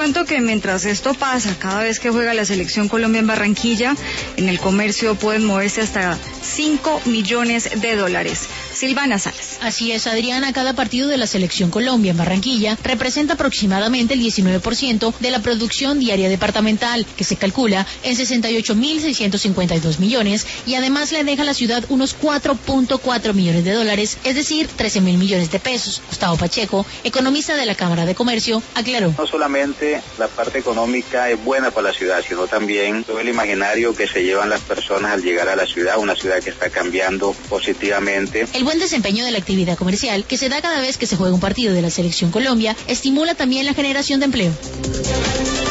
cuento que mientras esto pasa, cada vez que juega la Selección Colombia en Barranquilla, en el comercio pueden moverse hasta 5 millones de dólares. Silvana Salas. Así es, Adriana, cada partido de la Selección Colombia en Barranquilla representa aproximadamente el 19% de la producción diaria departamental, que se calcula en 68.652 millones, y además le deja a la ciudad unos 4.4 millones de dólares, es decir, 13.000 millones de pesos. Gustavo Pacheco, economista de la Cámara de Comercio, aclaró. No solamente la parte económica es buena para la ciudad, sino también todo el imaginario que se llevan las personas al llegar a la ciudad, una ciudad que está cambiando positivamente. El buen desempeño de la actividad comercial, que se da cada vez que se juega un partido de la Selección Colombia, estimula también la generación de empleo.